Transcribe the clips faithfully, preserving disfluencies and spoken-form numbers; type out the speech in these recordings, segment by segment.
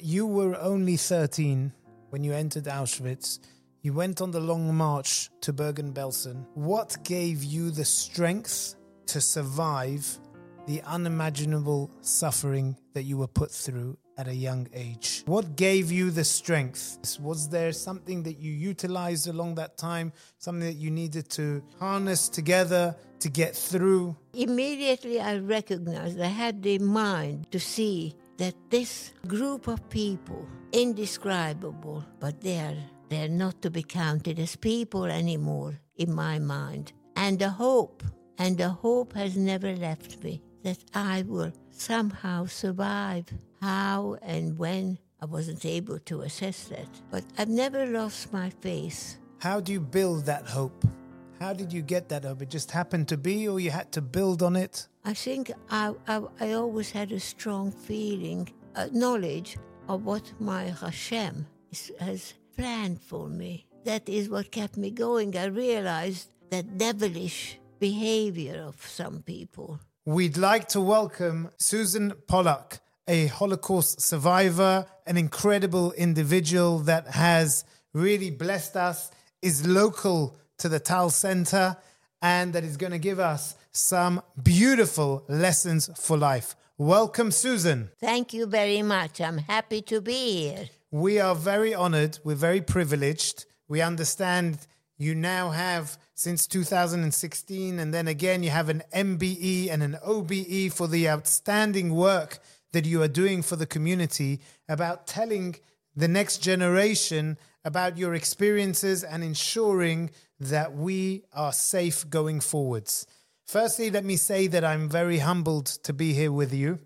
you were only thirteen when you entered Auschwitz. You went on the long march to Bergen-Belsen. What gave you the strength to survive the unimaginable suffering that you were put through at a young age? What gave you the strength? Was there something that you utilized along that time, something that you needed to harness together to get through? Immediately I recognized, I had the mind to see that this group of people, indescribable, but they are, they are not to be counted as people anymore in my mind. And the hope, and the hope has never left me, that I will somehow survive. How and when, I wasn't able to assess that. But I've never lost my faith. How do you build that hope? How did you get that hope? It just happened to be, or you had to build on it? I think I, I, I always had a strong feeling, a knowledge of what my Hashem is, has planned for me. That is what kept me going. I realized that devilish behavior of some people. We'd like to welcome Susan Pollack, a Holocaust survivor, an incredible individual that has really blessed us, is local to the Tal Center, and that is going to give us some beautiful lessons for life. Welcome, Susan. Thank you very much. I'm happy to be here. We are very honored. We're very privileged. We understand you now have, since two thousand sixteen, and then again you have an M B E and an O B E for the outstanding work that you are doing for the community about telling the next generation about your experiences and ensuring that we are safe going forwards. Firstly, let me say that I'm very humbled to be here with you,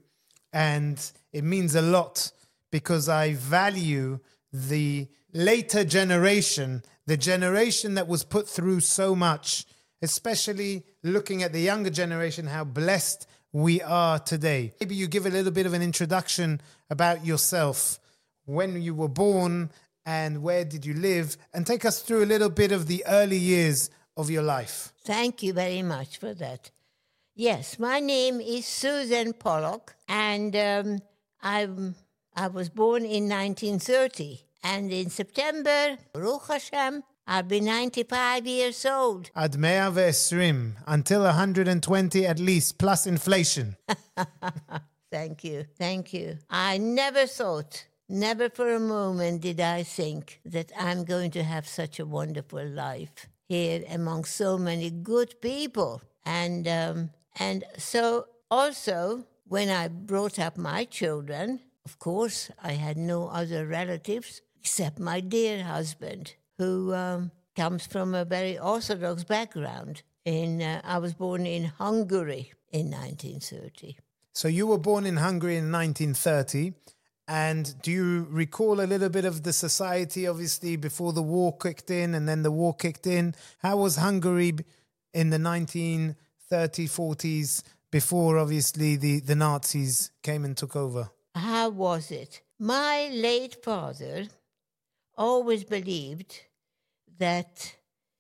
and it means a lot because I value the later generation, the generation that was put through so much, especially looking at the younger generation, how blessed we are today. Maybe you give a little bit of an introduction about yourself, when you were born and where did you live, and take us through a little bit of the early years of your life. Thank you very much for that. Yes, my name is Susan Pollack, and um, I'm, I was born in nineteen thirty. And in September, Baruch Hashem, I'll be ninety-five years old. Ad mea ve'esrim, until one hundred twenty at least, plus inflation. Thank you, thank you. I never thought, never for a moment did I think that I'm going to have such a wonderful life here among so many good people. And um, and so also, when I brought up my children, of course, I had no other relatives except my dear husband, who um, comes from a very Orthodox background. In uh, I was born in Hungary in nineteen thirty. So you were born in Hungary in nineteen thirty. And do you recall a little bit of the society, obviously, before the war kicked in and then the war kicked in? How was Hungary in the nineteen thirties, forties, before, obviously, the, the Nazis came and took over? How was it? My late father always believed that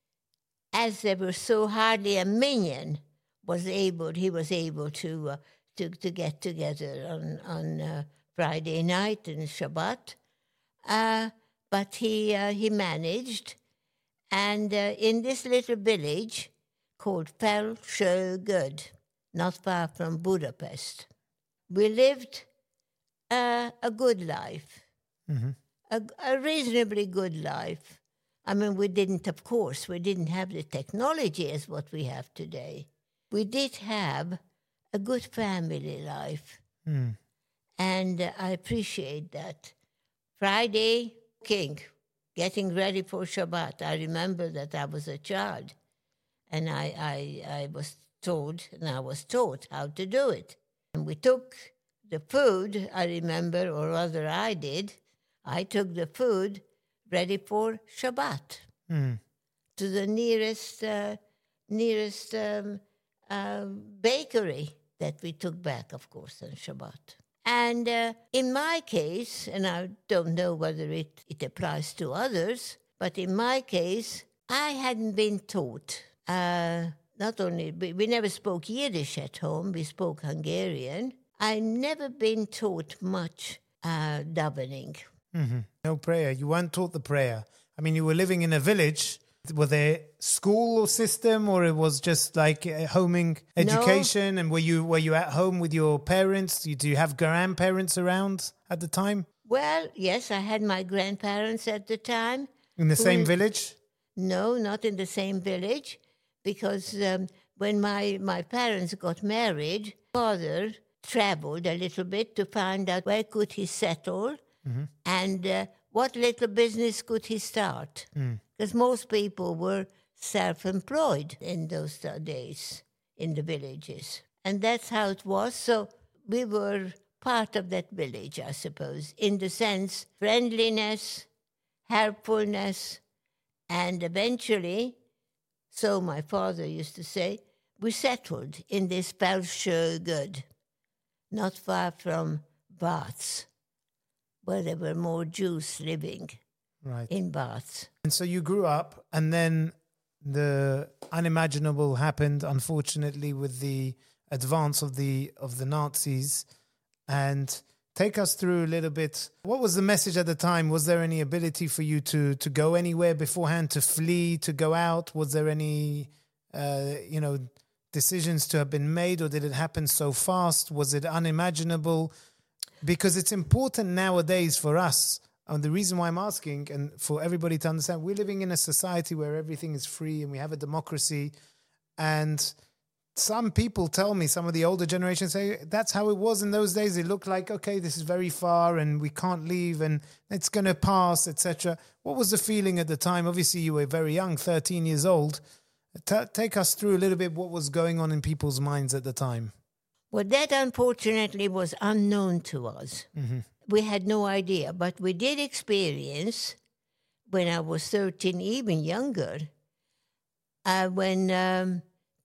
as there was so hardly a million was able, he was able to uh, to, to get together on, on uh, Friday night and Shabbat. Uh, but he uh, he managed, and uh, in this little village called Felsőgöd, not far from Budapest, we lived uh, a good life. Mm-hmm. A, a reasonably good life. I mean, we didn't, of course, we didn't have the technology as what we have today. We did have a good family life. Mm. And uh, I appreciate that. Friday, King, getting ready for Shabbat. I remember that I was a child. And I, I, I was told, and I was taught how to do it. And we took the food, I remember, or rather I did, I took the food ready for Shabbat mm. to the nearest uh, nearest um, uh, bakery that we took back, of course, on Shabbat. And uh, in my case, and I don't know whether it, it applies to others, but in my case, I hadn't been taught. Uh, not only, we, we never spoke Yiddish at home, we spoke Hungarian. I'd never been taught much uh, davening. Mm-hmm. No prayer. You weren't taught the prayer. I mean, you were living in a village. Were there school system, or it was just like uh, homing education? No. And were you were you at home with your parents? Do you have grandparents around at the time? Well, yes, I had my grandparents at the time. In the same village? No, not in the same village, because um, when my, my parents got married, father traveled a little bit to find out where could he settle mm-hmm. and uh, what little business could he start. Because mm. most people were self-employed in those days in the villages. And that's how it was. So we were part of that village, I suppose, in the sense friendliness, helpfulness, and eventually, so my father used to say, we settled in this Fellsjögod, not far from Bath, where there were more Jews living right. in Bath. And so you grew up, and then the unimaginable happened, unfortunately, with the advance of the of the Nazis. And take us through a little bit. What was the message at the time? Was there any ability for you to to go anywhere beforehand, to flee, to go out? Was there any, uh, you know, decisions to have been made, or did it happen so fast? Was it unimaginable? Because it's important nowadays for us. And the reason why I'm asking, and for everybody to understand, we're living in a society where everything is free and we have a democracy. And some people tell me, some of the older generations say, that's how it was in those days. It looked like, okay, this is very far and we can't leave and it's going to pass, et cetera. What was the feeling at the time? Obviously, you were very young, thirteen years old. T- take us through a little bit what was going on in people's minds at the time. Well, that unfortunately was unknown to us. Mm-hmm. We had no idea, but we did experience, when I was thirteen, even younger, uh, when um,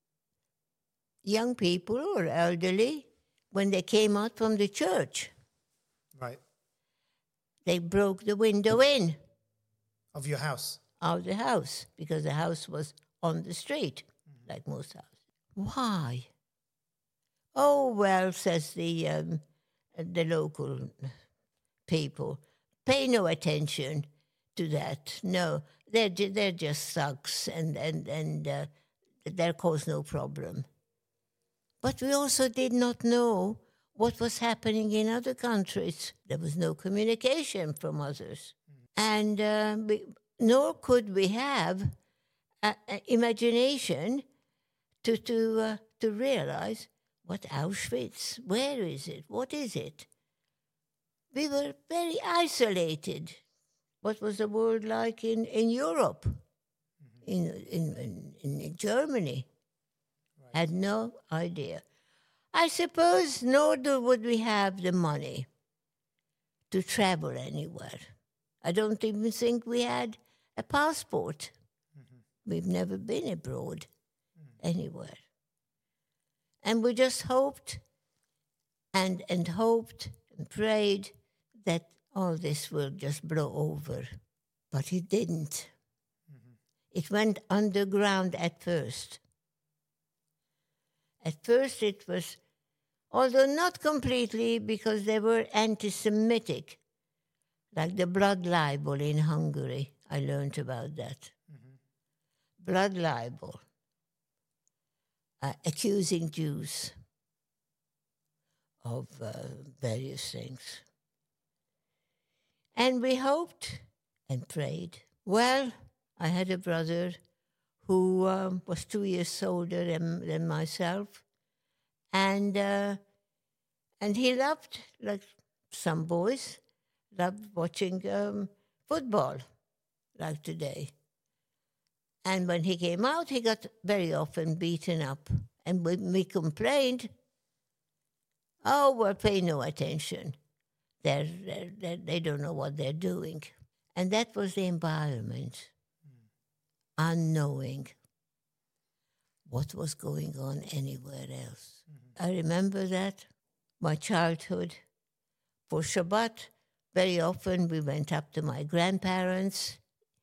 young people or elderly, when they came out from the church, right, they broke the window in. Of your house? Of the house, because the house was on the street, mm-hmm. like most houses. Why? Oh, well, says the um, the local people, pay no attention to that. No, they're, they're just thugs and, and, and uh, they'll cause no problem. But we also did not know what was happening in other countries. There was no communication from others. Mm. And uh, we, nor could we have uh, imagination to, to, uh, to realize, what Auschwitz? Where is it? What is it? We were very isolated. What was the world like in, in Europe, mm-hmm. in, in, in, in Germany? Right. Had no idea. I suppose nor do would we have the money to travel anywhere. I don't even think we had a passport. Mm-hmm. We've never been abroad mm-hmm. anywhere. And we just hoped and and hoped and prayed that all this will just blow over. But it didn't. Mm-hmm. It went underground at first. At first it was, although not completely, because they were anti-Semitic, like the blood libel in Hungary. I learned about that. Mm-hmm. Blood libel. Uh, accusing Jews of uh, various things. And we hoped and prayed. Well, I had a brother who um, was two years older than, than myself, and uh, and he loved, like some boys, loved watching um, football, like today. And when he came out, he got very often beaten up. And when we complained, oh, well, pay no attention. They're, they're, they're, they don't know what they're doing. And that was the environment, mm. unknowing what was going on anywhere else. Mm-hmm. I remember that, my childhood. For Shabbat, very often we went up to my grandparents'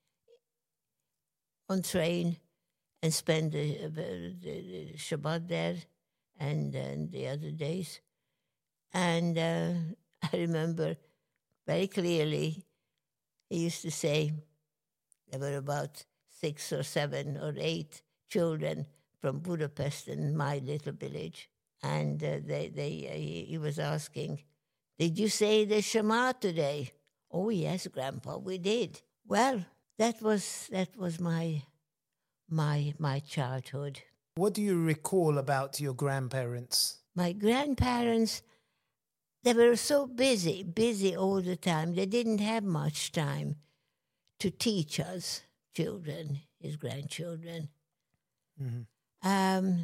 on train and spend the, the, the Shabbat there and, and the other days. And uh, I remember very clearly. He used to say there were about six or seven or eight children from Budapest in my little village. And uh, they, they, uh, he, he was asking, did you say the Shema today? Oh, yes, Grandpa, we did. Well, that was that was my my my childhood. What do you recall about your grandparents? My grandparents, they were so busy, busy all the time. They didn't have much time to teach us children, his grandchildren. Mm-hmm. Um,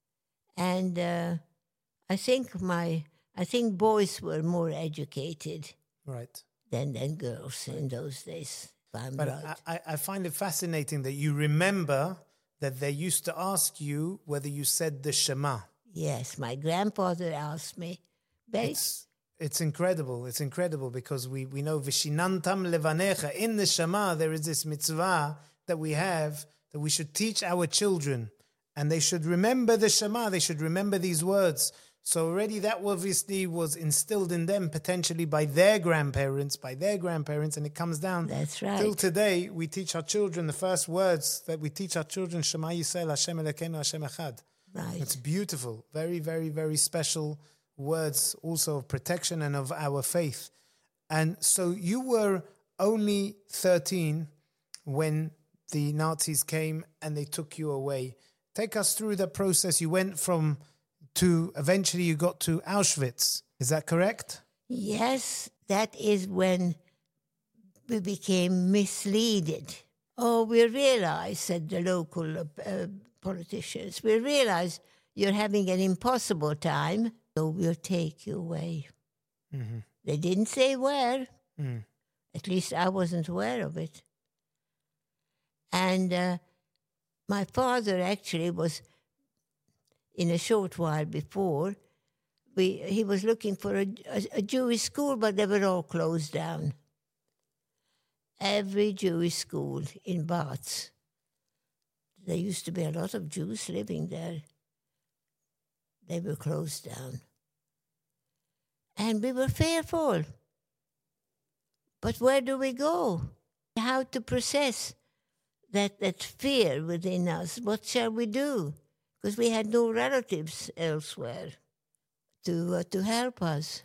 and uh, I think my I think boys were more educated, right, than than girls in those days. If I'm but right. I, I find it fascinating that you remember that they used to ask you whether you said the Shema. Yes, my grandfather asked me. Very It's, it's incredible. It's incredible because we, we know Vishinantam levanecha. In the Shema, there is this mitzvah that we have that we should teach our children. And they should remember the Shema. They should remember these words. So already that obviously was instilled in them potentially by their grandparents, by their grandparents, and it comes down. That's right. Till today, we teach our children the first words that we teach our children, Shema Yisrael, Hashem Elokeinu, Hashem Echad. Right. It's beautiful. Very, very, very special words also of protection and of our faith. And so you were only thirteen when the Nazis came and they took you away. Take us through the process. You went from to eventually you got to Auschwitz. Is that correct? Yes, that is when we became misleaded. Oh, we realized, said the local uh, politicians, we realized you're having an impossible time, so we'll take you away. Mm-hmm. They didn't say where. Mm. At least I wasn't aware of it. And uh, my father actually was, in a short while before, we he was looking for a, a, a Jewish school, but they were all closed down. Every Jewish school in Bath. There used to be a lot of Jews living there. They were closed down. And we were fearful. But where do we go? How to process that, that fear within us? What shall we do? Because we had no relatives elsewhere to uh, to help us.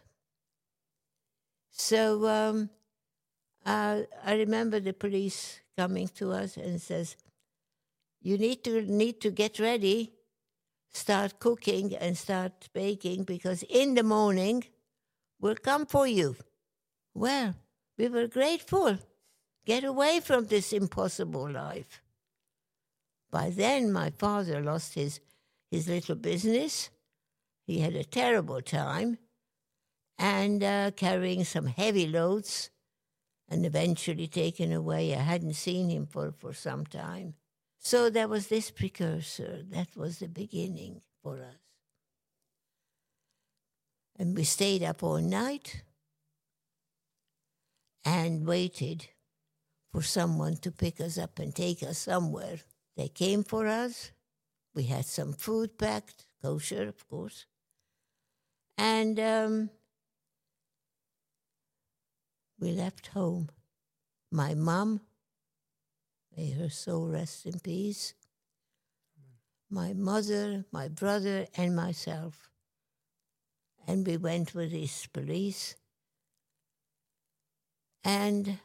So um, uh, I remember the police coming to us and says, "You need to need to get ready, start cooking and start baking because in the morning we'll come for you." Well, we were grateful. Get away from this impossible life. By then, my father lost his, his little business. He had a terrible time and uh, carrying some heavy loads and eventually taken away. I hadn't seen him for, for some time. So there was this precursor. That was the beginning for us. And we stayed up all night and waited for someone to pick us up and take us somewhere. They came for us. We had some food packed, kosher, of course. And um, we left home. My mom, may her soul rest in peace, my mother, my brother, and myself. And we went with these police and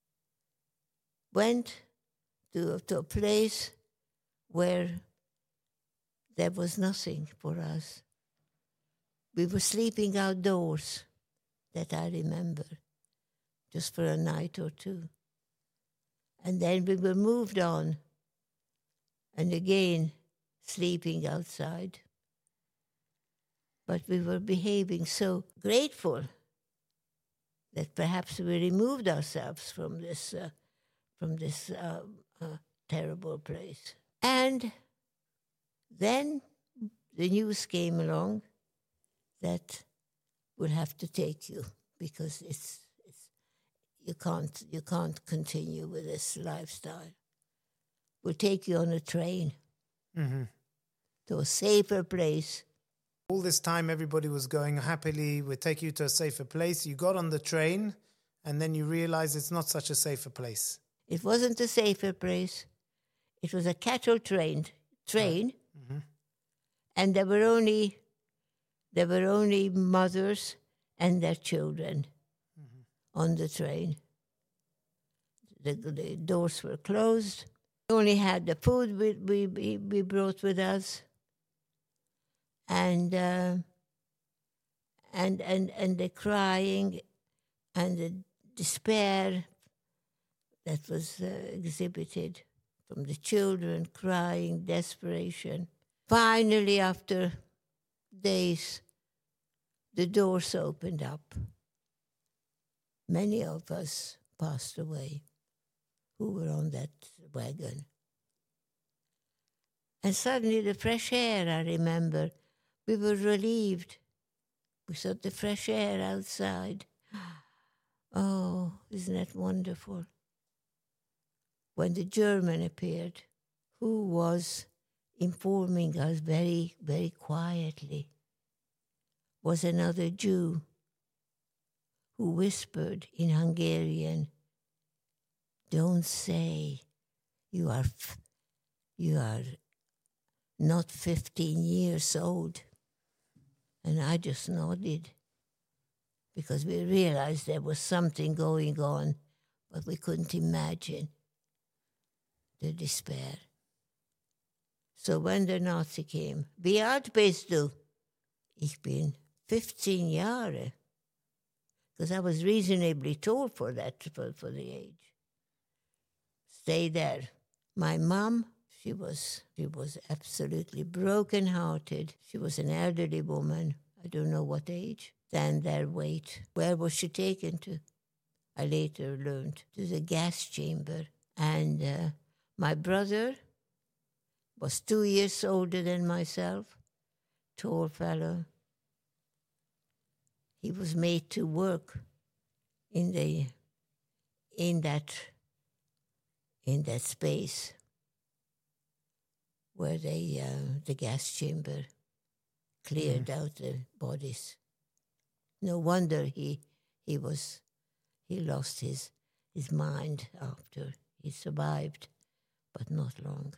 went to, to a place where there was nothing for us. We were sleeping outdoors, that I remember, just for a night or two. And then we were moved on, and again sleeping outside. But we were behaving so grateful that perhaps we removed ourselves from this, uh, from this uh, uh, terrible place. And then the news came along that we'll have to take you because it's, it's you can't you can't continue with this lifestyle. We'll take you on a train mm-hmm. to a safer place. All this time, everybody was going happily. We'll take you to a safer place. You got on the train, and then you realize it's not such a safer place. It wasn't a safer place. It was a cattle train, train, Mm-hmm. and there were only there were only mothers and their children mm-hmm. on the train. The, the doors were closed. We only had the food we we, we brought with us, and uh, and and and the crying and the despair that was uh, exhibited from the children, crying, desperation. Finally, after days, the doors opened up. Many of us passed away who were on that wagon. And suddenly the fresh air, I remember, we were relieved. We saw the fresh air outside. Oh, isn't that wonderful? When the German appeared, who was informing us very, very quietly, was another Jew who whispered in Hungarian, "Don't say you are f- you are not fifteen years old." And I just nodded because we realized there was something going on, but we couldn't imagine the despair. So when the Nazi came, wie alt bist du? Ich bin fifteen Jahre. Because I was reasonably tall for that, for, for the age. Stay there. My mom, she was she was absolutely broken-hearted. She was an elderly woman. I don't know what age. Stand there, wait. Where was she taken to? I later learned. To the gas chamber. And uh, my brother was two years older than myself, tall fellow. He was made to work in the in that in that space where they uh, the gas chamber cleared mm. out the bodies. No wonder he he was he lost his his mind after. He survived, but not long.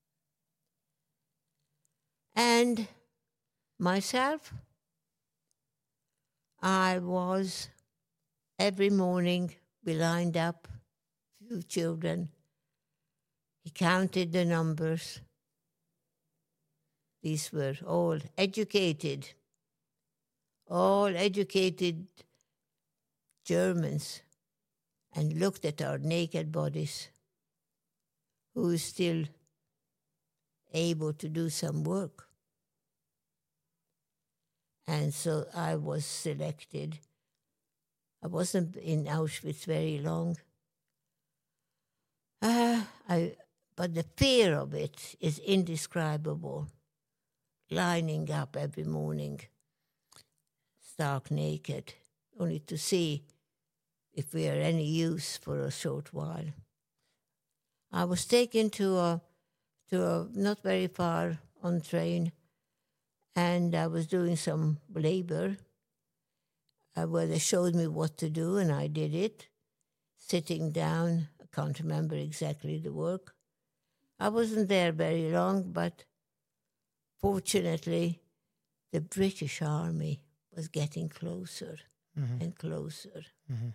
And myself, I was, every morning we lined up, few children. He counted the numbers. These were all educated, all educated Germans, and looked at our naked bodies. Who is still able to do some work? And so I was selected. I wasn't in Auschwitz very long. Uh, I, but the fear of it is indescribable. Lining up every morning, stark naked, only to see if we are any use for a short while. I was taken to a, to a not very far on train, and I was doing some labor uh, where they showed me what to do, and I did it, sitting down. I can't remember exactly the work. I wasn't there very long, but fortunately, the British Army was getting closer mm-hmm. and closer. Mm-hmm.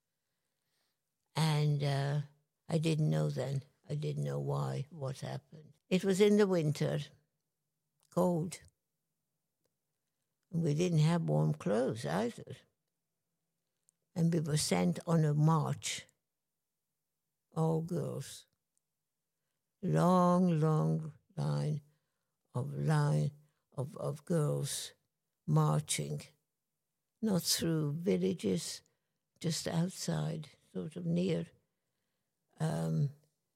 And uh, I didn't know then. I didn't know why, what happened. It was in the winter, cold. And we didn't have warm clothes either. And we were sent on a march, all girls. Long, long line of line of, of girls marching, not through villages, just outside, sort of near um,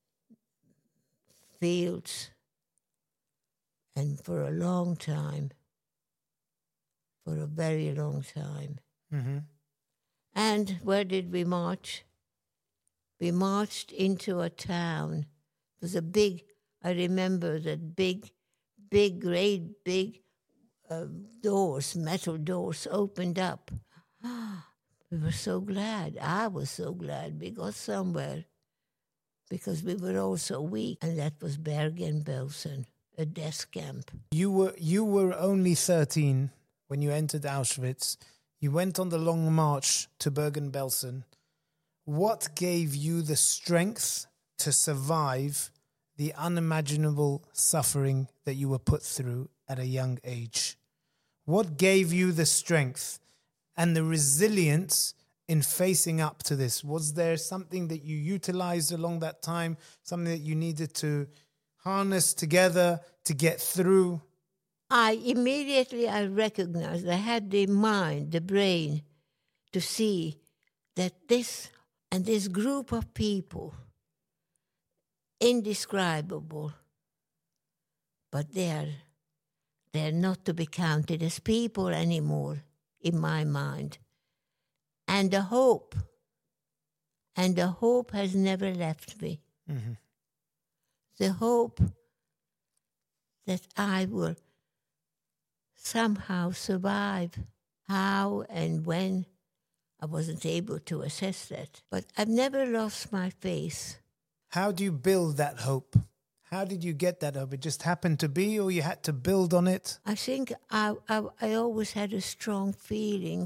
fields, and for a long time, for a very long time. Mm-hmm. And where did we march? We marched into a town. It was a big, I remember that big, big, great big uh, doors, metal doors opened up. We were so glad. I was so glad we got somewhere because we were all so weak. And that was Bergen-Belsen, a death camp. You were you were only thirteen when you entered Auschwitz. You went on the long march to Bergen-Belsen. What gave you the strength to survive the unimaginable suffering that you were put through at a young age? What gave you the strength and the resilience in facing up to this? Was there something that you utilized along that time, something that you needed to harness together to get through? I immediately I recognized, I had the mind, the brain, to see that this and this group of people, indescribable, but they're they're not to be counted as people anymore in my mind. And the hope, and the hope has never left me. Mm-hmm. The hope that I will somehow survive. How and when, I wasn't able to assess that. But I've never lost my faith. How do you build that hope? How did you get that hope? It just happened to be, or you had to build on it? I think I, I, I always had a strong feeling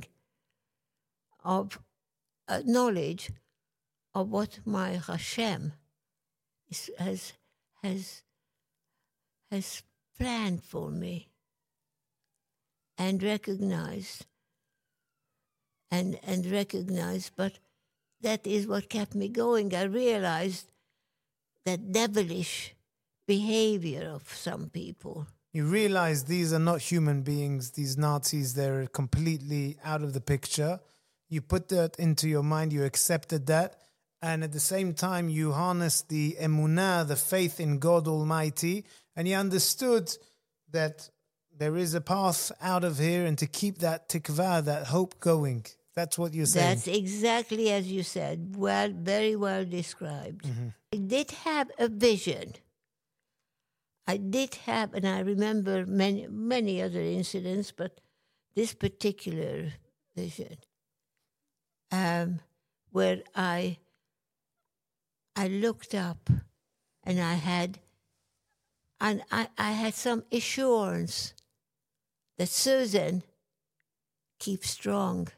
of uh, knowledge of what my Hashem is, has, has, has planned for me. And recognized, and and recognized, but that is what kept me going. I realized that devilish behavior of some people. You realize these are not human beings, these Nazis, they're completely out of the picture. You put that into your mind, you accepted that, and at the same time you harnessed the emunah, the faith in God Almighty, and you understood that there is a path out of here, and to keep that tikvah, that hope going. That's what you're saying. That's exactly as you said. Well, very well described. Mm-hmm. I did have a vision. I did have, and I remember many, many other incidents, but this particular vision, um, where I, I looked up, and I had, and I, I had some assurance that Susan, keep strong.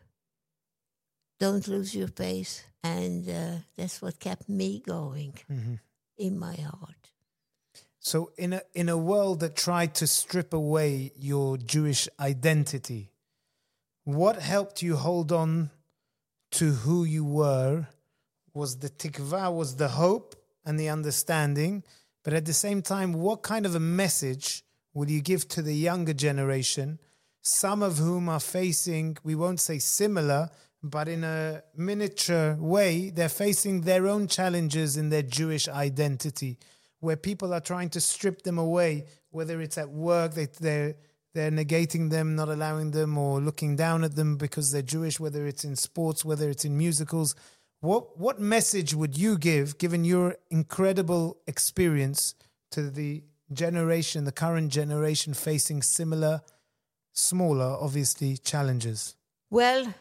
Don't lose your faith. And uh, that's what kept me going Mm-hmm. in my heart. So in a in a world that tried to strip away your Jewish identity, what helped you hold on to who you were? Was the tikvah, was the hope and the understanding, but at the same time, what kind of a message will you give to the younger generation, some of whom are facing, we won't say similar, but in a miniature way, they're facing their own challenges in their Jewish identity, where people are trying to strip them away, whether it's at work, they, they're, they're negating them, not allowing them, or looking down at them because they're Jewish, whether it's in sports, whether it's in musicals. What, what message would you give, given your incredible experience, to the generation, the current generation facing similar, smaller, obviously, challenges? Well,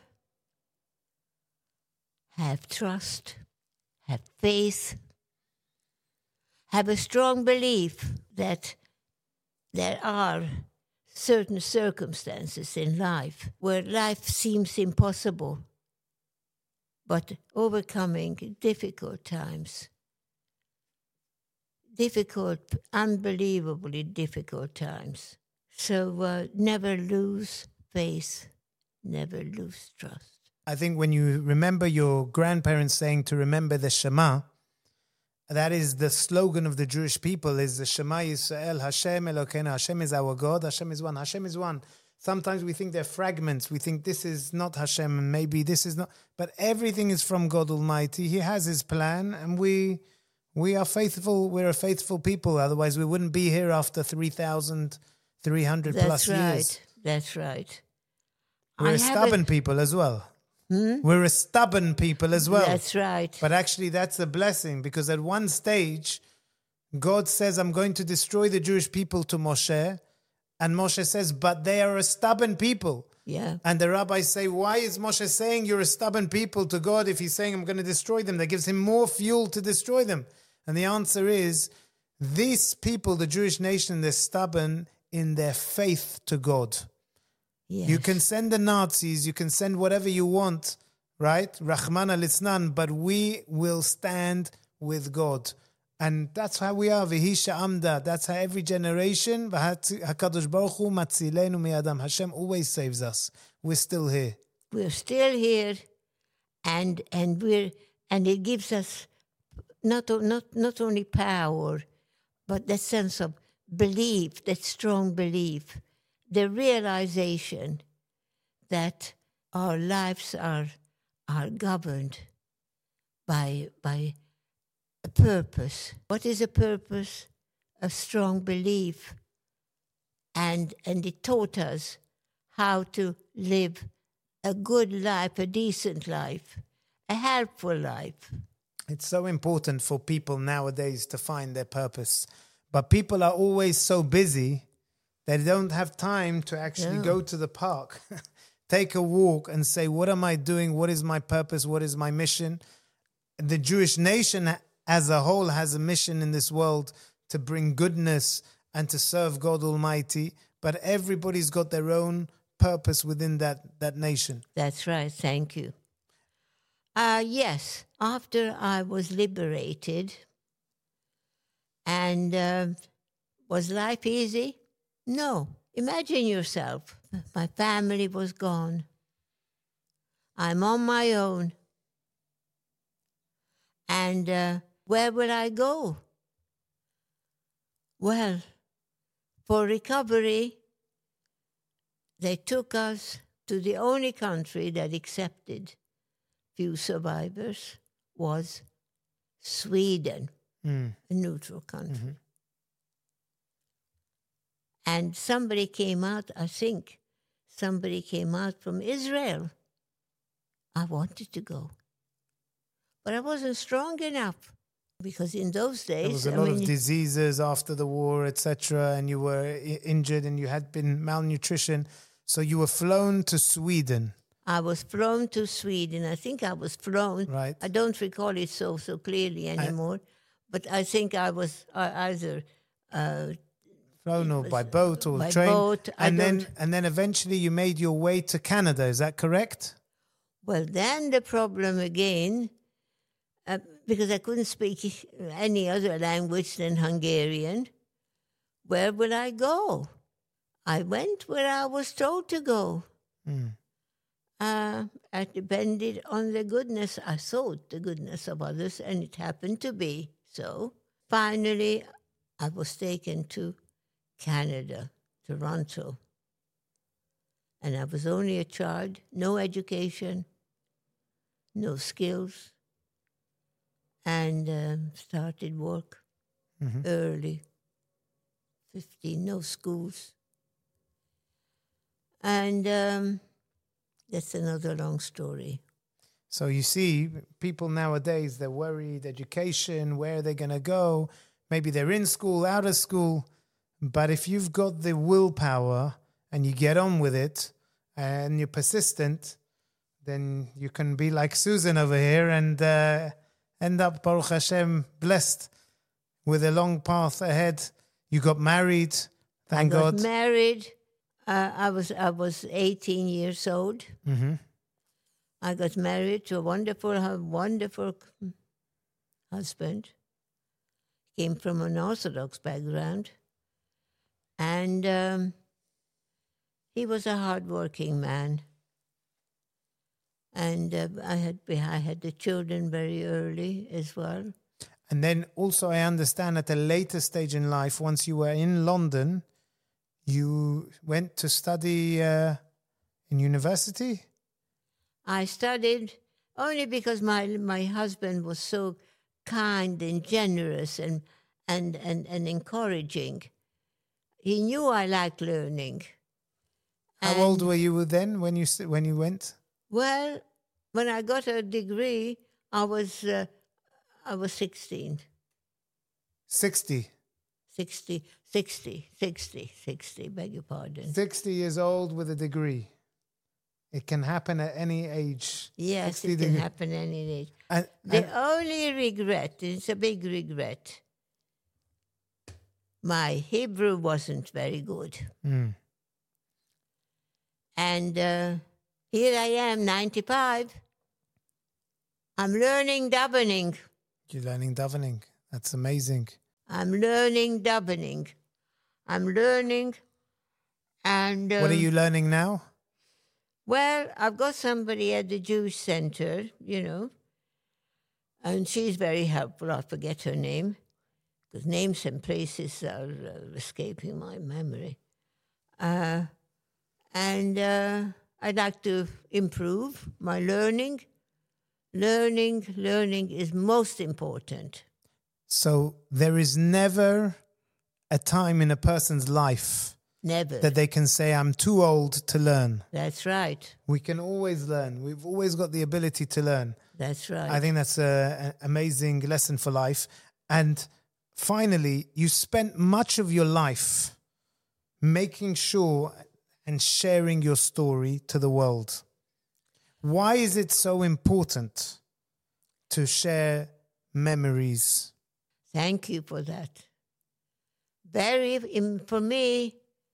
have trust, have faith, have a strong belief that there are certain circumstances in life where life seems impossible, but overcoming difficult times, difficult, unbelievably difficult times. So uh, never lose faith, never lose trust. I think when you remember your grandparents saying to remember the Shema, that is the slogan of the Jewish people, is the Shema Yisrael, Hashem Elokeinu, Hashem is our God, Hashem is one, Hashem is one. Sometimes we think they're fragments. We think this is not Hashem and maybe this is not. But everything is from God Almighty. He has His plan, and we we are faithful. We're a faithful people. Otherwise, we wouldn't be here after three thousand three hundred plus That's right. years. That's right. We're I a stubborn people as well. Hmm? We're a stubborn people as well. That's right. But actually, that's a blessing, because at one stage, God says, I'm going to destroy the Jewish people to Moshe, And Moshe says, but they are a stubborn people. Yeah. And the rabbis say, why is Moshe saying you're a stubborn people to God if he's saying I'm going to destroy them? That gives him more fuel to destroy them. And the answer is, these people, the Jewish nation, they're stubborn in their faith to God. Yes. You can send the Nazis, you can send whatever you want, right? Rahman al-Isnan, but we will stand with God. And that's how we are. V'hisha amda. That's how every generation, HaKadosh Baruch Hu matzilenu mi'adam. Hashem always saves us. We're still here. We're still here, and and we're and it gives us not not not only power, but that sense of belief, that strong belief, the realization that our lives are are governed by by a purpose. What is a purpose? A strong belief. And and it taught us how to live a good life, a decent life, a helpful life. It's so important for people nowadays to find their purpose. But people are always so busy, they don't have time to actually No. go to the park, take a walk and say, what am I doing? What is my purpose? What is my mission? The Jewish nation as a whole has a mission in this world to bring goodness and to serve God Almighty. But everybody's got their own purpose within that, that nation. That's right, thank you. Uh, yes, after I was liberated, and uh, was life easy? No. Imagine yourself, my family was gone. I'm on my own. And uh, where will I go? Well, for recovery, they took us to the only country that accepted few survivors, was Sweden, Mm. a neutral country. Mm-hmm. And somebody came out, I think, somebody came out from Israel. I wanted to go. But I wasn't strong enough, because in those days... There was a I lot mean, of diseases after the war, et cetera, and you were I- injured and you had been malnutrition. So you were flown to Sweden, I was flown to Sweden. I think I was flown. right? I don't recall it so so clearly anymore. but I think I was uh, either... Uh, Flown or by boat or by train. boat, I and then don't- and then eventually you made your way to Canada, is that correct? Well, then the problem again, uh, because I couldn't speak any other language than Hungarian, where would I go? I went where I was told to go. Mm. Uh, I depended on the goodness, I thought, the goodness of others, and it happened to be so. Finally, I was taken to Canada, Toronto. And I was only a child, no education, no skills, and um, started work Mhm. early, fifteen, no schools. And um, that's another long story. So you see, people nowadays, they're worried, education, where are they going to go? Maybe they're in school, out of school. But if you've got the willpower and you get on with it and you're persistent, then you can be like Susan over here and uh, end up, Baruch Hashem, blessed with a long path ahead. You got married, thank I got God. married. Uh, I was I was eighteen years old. hmm I got married to a wonderful, hu- wonderful husband. Came from an Orthodox background. And um, he was a hardworking man. And uh, I had I had the children very early as well. And then also I understand at a later stage in life, once you were in London, you went to study uh, in university? I studied only because my my husband was so kind and generous and and, and, and encouraging. He knew I liked learning. How And, old were you then when you s- when you went? Well, when I got a degree, I was uh, I was sixteen. sixty. sixty, sixty, sixty, sixty, beg your pardon. sixty years old with a degree. It can happen at any age. Yes, sixty it can degree. happen any age. And, The and only regret, it's a big regret, my Hebrew wasn't very good. mm, And uh, here I am, ninety-five. I'm learning davening. you're learning davening. That's amazing. I'm learning davening. I'm learning, and... Uh, What are you learning now? Well, I've got somebody at the Jewish Center, you know, and she's very helpful. I forget her name, because names and places are uh, escaping my memory. Uh, and uh, I'd like to improve my learning. Learning, learning is most important. So there is never a time in a person's life Never. that they can say, I'm too old to learn. That's right. We can always learn. We've always got the ability to learn. That's right. I think that's a- an amazing lesson for life. And finally, you spent much of your life making sure and sharing your story to the world. Why is it so important to share memories? Thank you for that. Very, im- for me,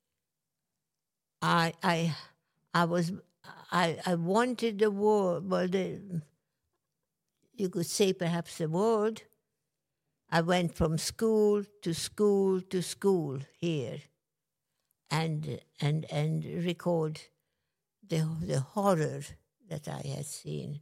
I, I, I was, I, I wanted the world. Well, the, you could say perhaps the world. I went from school to school to school here, and and and record the the horror that I had seen,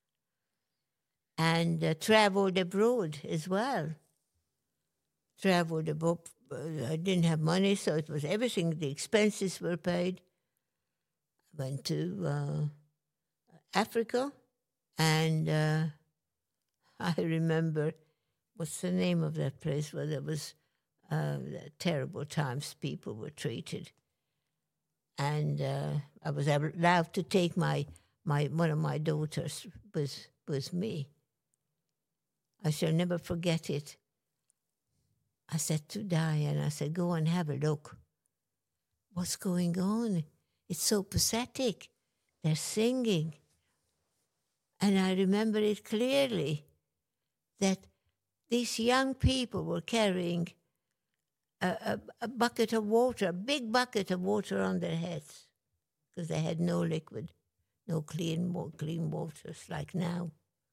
and uh, traveled abroad as well. Traveled abroad. I didn't have money, so it was everything. The expenses were paid. I went to uh, Africa, and uh, I remember, what's the name of that place where there was uh, terrible times people were treated. And uh, I was allowed to take my, my one of my daughters with, with me. I shall never forget it. I said to Diane, I said, go and have a look. What's going on? It's so pathetic. They're singing. And I remember it clearly that these young people were carrying a, a, a bucket of water, a big bucket of water on their heads, because they had no liquid, no clean, clean waters like now.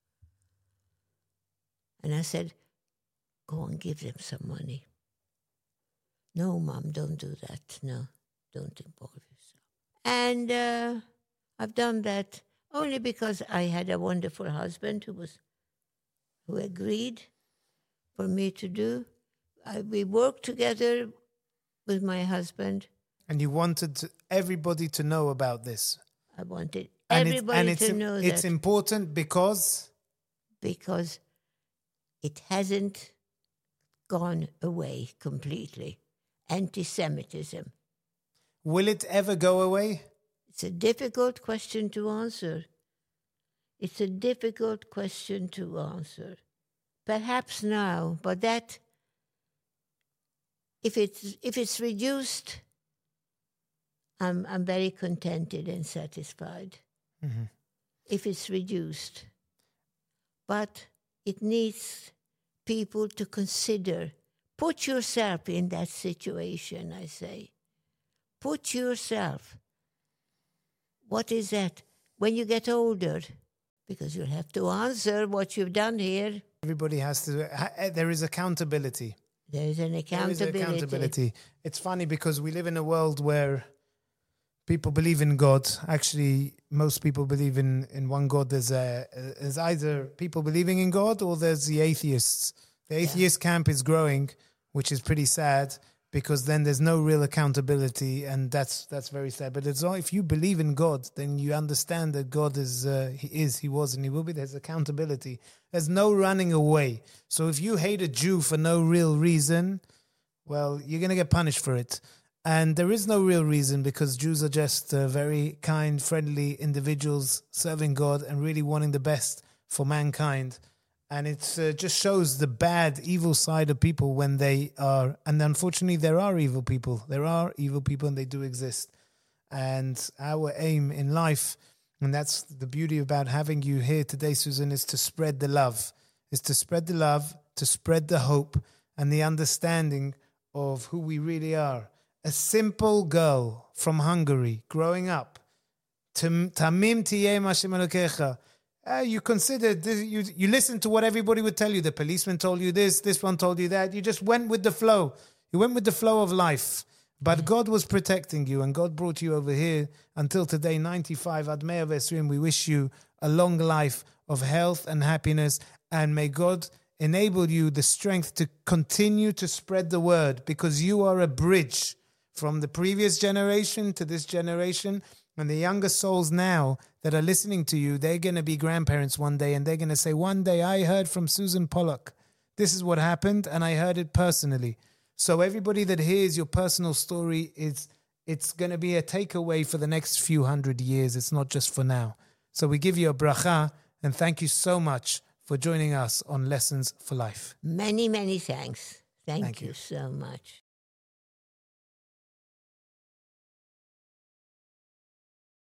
And I said, go and give them some money. No, Mom, don't do that. No, don't involve yourself. And uh, I've done that only because I had a wonderful husband who was, who agreed for me to do. I, we worked together with my husband. And you wanted to, everybody to know about this. I wanted And everybody it's, and it's, to know it's that. important because... Because it hasn't gone away completely. Anti-Semitism. Will it ever go away? It's a difficult question to answer. It's a difficult question to answer. Perhaps now, but that, if it's if it's reduced, I'm I'm very contented and satisfied. Mm-hmm. If it's reduced, but it needs people to consider. Put yourself in that situation, I say. Put yourself. What is that? When you get older, because you'll have to answer what you've done here. Everybody has to... ha- There is accountability. There is an accountability. There is accountability. It's funny because we live in a world where people believe in God. Actually, most people believe in, in one God. There's, a, there's either people believing in God or there's the atheists. The atheist yeah. camp is growing, which is pretty sad because then there's no real accountability, and that's that's very sad. But it's all, if you believe in God, then you understand that God is, uh, he is, he was, and he will be. There's accountability. There's no running away. So if you hate a Jew for no real reason, well, you're going to get punished for it. And there is no real reason because Jews are just uh, very kind, friendly individuals serving God and really wanting the best for mankind. And it uh, just shows the bad, evil side of people when they are, and unfortunately there are evil people. There are evil people and they do exist. And our aim in life, and that's the beauty about having you here today, Susan, is to spread the love, is to spread the love, to spread the hope and the understanding of who we really are. A simple girl from Hungary growing up, Tamim tiyeh Hashem Elokecha. Uh, you considered, this, you you listened to what everybody would tell you. The policeman told you this, this one told you that. You just went with the flow. You went with the flow of life. But God was protecting you, and God brought you over here until today, ninety-five. Ad Mea V'Esrim. We wish you a long life of health and happiness, and may God enable you the strength to continue to spread the word, because you are a bridge from the previous generation to this generation. And the younger souls now that are listening to you, they're going to be grandparents one day, and they're going to say, one day I heard from Susan Pollock. This is what happened, and I heard it personally. So everybody that hears your personal story, is it's going to be a takeaway for the next few hundred years. It's not just for now. So we give you a bracha, and thank you so much for joining us on Lessons for Life. Many, many thanks. Thank, Thank you you. so much.